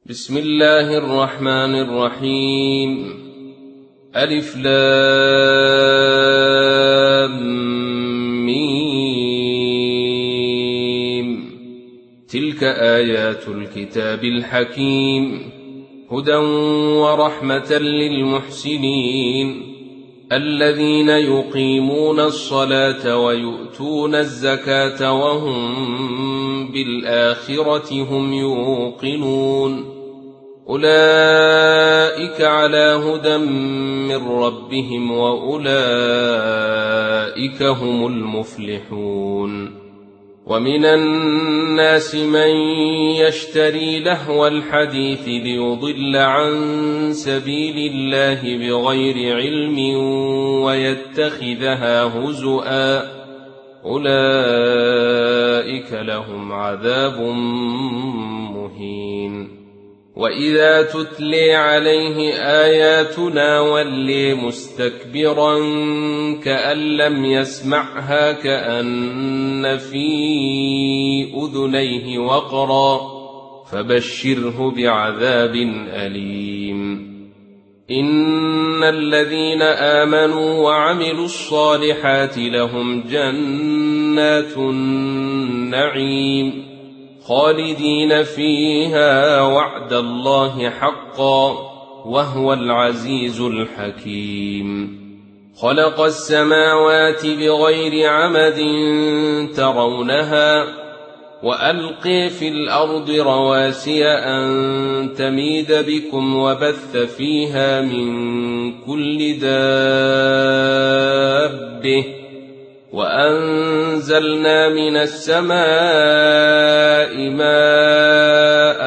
بسم الله الرحمن الرحيم. ألف لام ميم. تلك آيات الكتاب الحكيم، هدى ورحمة للمحسنين الذين يقيمون الصلاة ويؤتون الزكاة وهم بالآخرة هم يوقنون. أولئك على هدى من ربهم وأولئك هم المفلحون. ومن الناس من يشتري لهو الحديث ليضل عن سبيل الله بغير علم ويتخذها هزؤا، أولئك لهم عذاب مهين. وإذا تتلي عليه آياتنا ولي مستكبرا كأن لم يسمعها كأن في أذنيه وقرا، فبشره بعذاب أليم. إن الذين آمنوا وعملوا الصالحات لهم جنات النعيم خالدين فيها وعد الله حقا وهو العزيز الحكيم. خلق السماوات بغير عمد ترونها وألقي في الأرض رواسي أن تميد بكم وبث فيها من كل دابة وأنزلنا من السماء ماء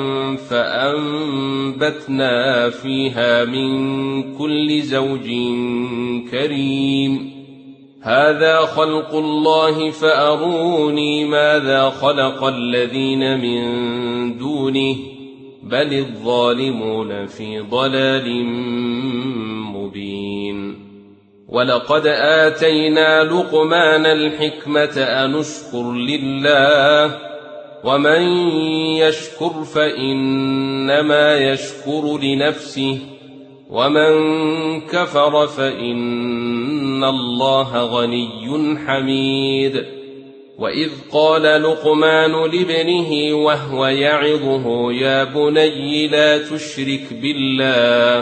فأنبتنا فيها من كل زوج كريم. هذا خلق الله فأروني ماذا خلق الذين من دونه بل الظالمون في ضلال مبين. ولقد آتينا لقمان الحكمة أن اشكر لله ومن يشكر فإنما يشكر لنفسه ومن كفر فإن الله غني حميد. وإذ قال لقمان لابنه وهو يعظه يا بني لا تشرك بالله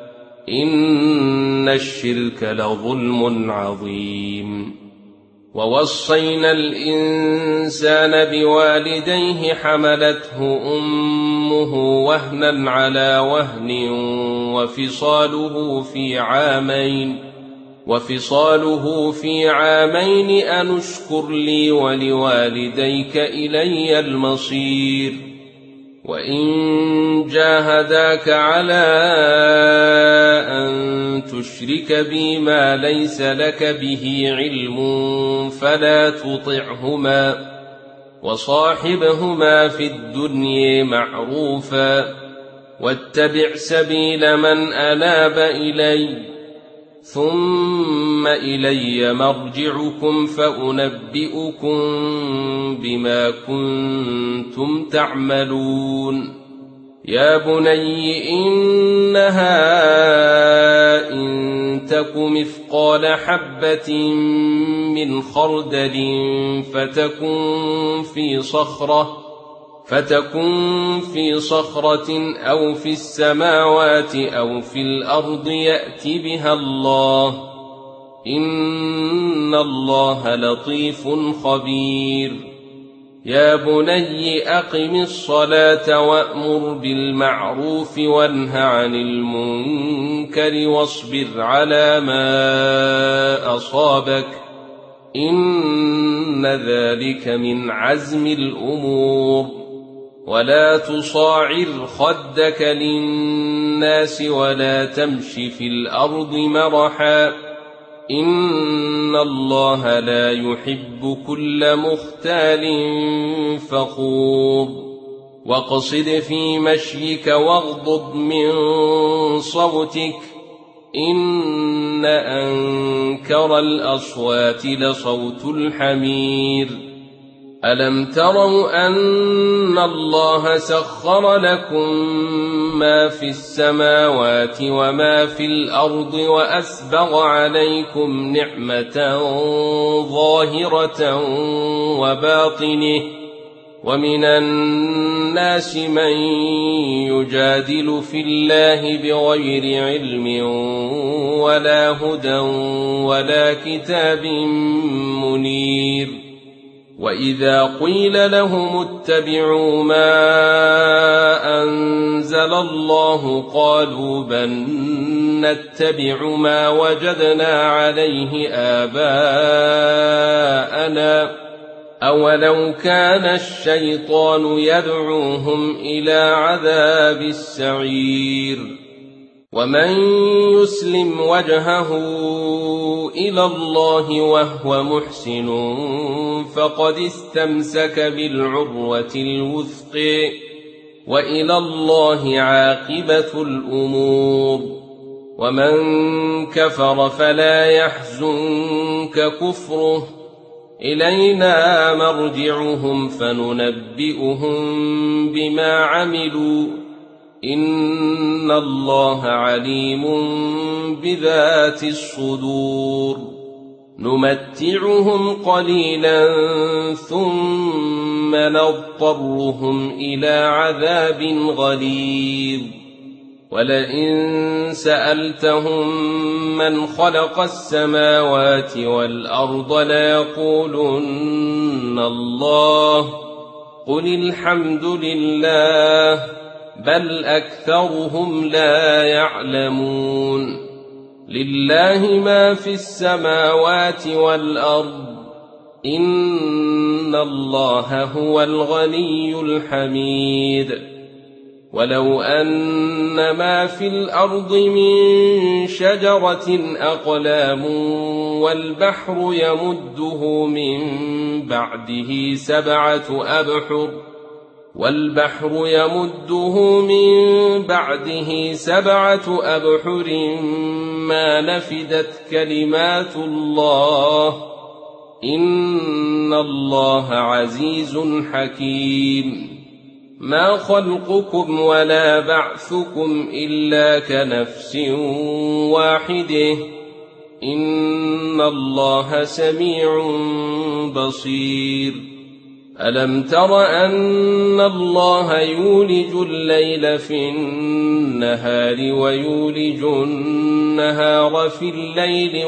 إن الشرك لظلم عظيم. ووصينا الإنسان بوالديه حملته أمه وهنا على وهن وفصاله في عامين أن اشكر لي ولوالديك إلي المصير. وإن جاهداك على أن تشرك بي ما ليس لك به علم فلا تطعهما وصاحبهما في الدنيا معروفا واتبع سبيل من أناب إلي ثم إلي مرجعكم فأنبئكم بما كنتم تعملون. يا بني إنها إن تك مثقال حبة من خردل فتكن في صخرة أو في السماوات أو في الأرض يأت بها الله إن الله لطيف خبير. يا بني أقم الصلاة وأمر بالمعروف وانه عن المنكر واصبر على ما أصابك إن ذلك من عزم الأمور. ولا تصاعر خدك للناس ولا تمش في الأرض مرحا إن الله لا يحب كل مختال فخور. واقصد في مشيك واغضض من صوتك إن أنكر الأصوات لصوت الحمير ألم تروا أن الله سخر لكم ما في السماوات وما في الأرض وأسبغ عليكم نعمة ظاهرة وباطنة ومن الناس من يجادل في الله بغير علم ولا هدى ولا كتاب منير وإذا قيل لهم اتبعوا ما أنزل الله قالوا بل نتبع ما وجدنا عليه آباءنا أولو كان الشيطان يدعوهم إلى عذاب السعير ومن يسلم وجهه إلى الله وهو محسن فقد استمسك بالعروة الوثق وإلى الله عاقبة الأمور ومن كفر فلا يحزنك كفره إلينا مرجعهم فننبئهم بما عملوا إن الله عليم بذات الصدور نمتعهم قليلا ثم نضطرهم إلى عذاب غليظ ولئن سألتهم من خلق السماوات والأرض ليقولن الله قل الحمد لله بل أكثرهم لا يعلمون لله ما في السماوات والأرض إن الله هو الغني الحميد ولو أن ما في الأرض من شجرة أقلام والبحر يمده من بعده سبعة أبحر ما نفدت كلمات الله إن الله عزيز حكيم ما خلقكم ولا بعثكم إلا كنفس واحدة إن الله سميع بصير ألم تر أن الله يولج الليل في النهار ويولج النهار في الليل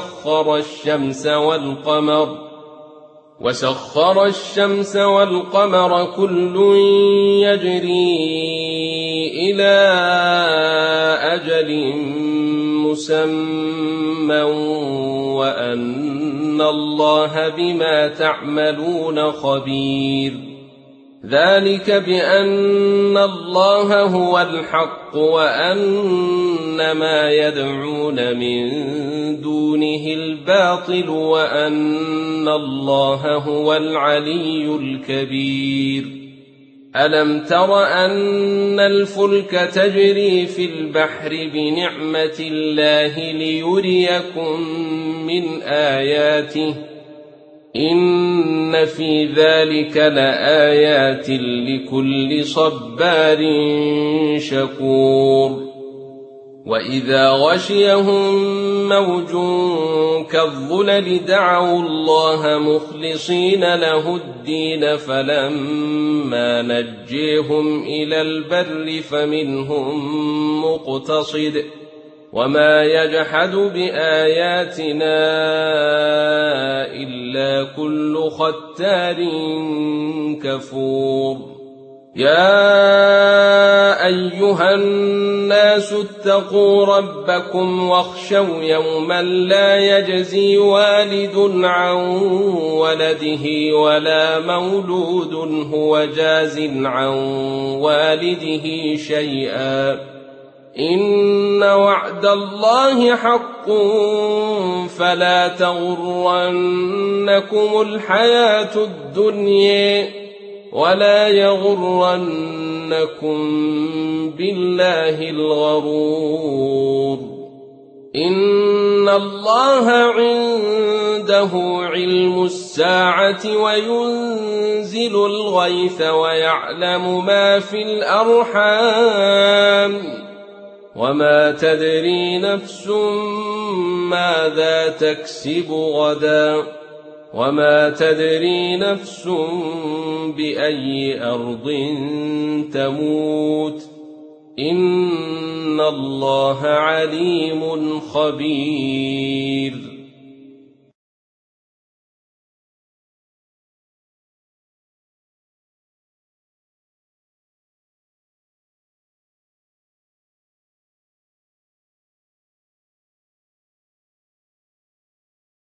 وسخر الشمس والقمر كل يجري إلى أجل مسمى وأن الله بما تعملون خبير ذلك بأن الله هو الحق وأن ما يدعون من دونه الباطل وأن الله هو العلي الكبير ألم تر أن الفلك تجري في البحر بنعمة الله ليريكم من آياته إن في ذلك لآيات لكل صبار شكور وإذا غشيهم موج كالظلل دعوا الله مخلصين له الدين فلما نجيهم إلى البر فمنهم مقتصد وما يجحد بآياتنا إلا كل ختار كفور يا أيها الناس اتقوا ربكم واخشوا يوما لا يجزي والد عن ولده ولا مولود هو جاز عن والده شيئا إن وعد الله حق فلا تغرنكم الحياة الدنيا ولا يغرنكم بالله الغرور إن الله عنده علم الساعة وينزل الغيث ويعلم ما في الأرحام وما تدري نفس ماذا تكسب غدا وما تدري نفس بأي أرض تموت إن الله عليم خبير